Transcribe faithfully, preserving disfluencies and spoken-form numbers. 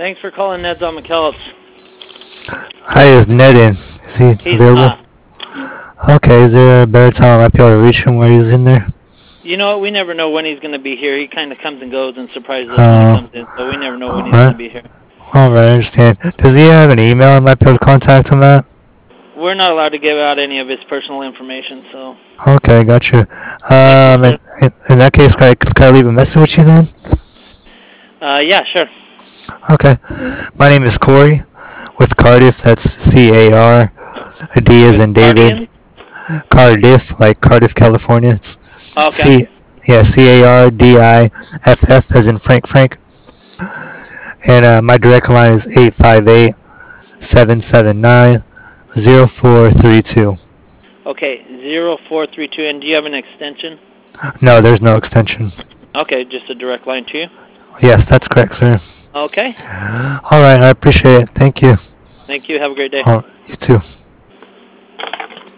Thanks for calling Ned's on McKellips. Hi, is Ned in? Is he He's available? not. Okay, is there a better time I might be able to reach him while he's in there? You know what? We never know when he's going to be here. He kind of comes and goes and surprises us when he Oh, comes in, so we never know when he's going to alright. be here. Alright, I understand. Does he have an email I might be able to contact him at? We're not allowed to give out any of his personal information, so. Okay, gotcha. Um, in, in, in that case, can I, can I leave a message with you then? Uh, yeah, sure. Okay. My name is Corey with Cardiff. That's C A R D as in David. Cardiff, like Cardiff, California. It's Okay. C, yeah, C A R D I F F as in Frank Frank. And uh, my direct line is eight five eight, seven seven nine, zero four three two. Okay, zero four three two. And do you have an extension? No, there's no extension. Okay, just a direct line to you. Yes, that's correct, sir. Okay. All right, I appreciate it. Thank you. Thank you. Have a great day. Oh, you too.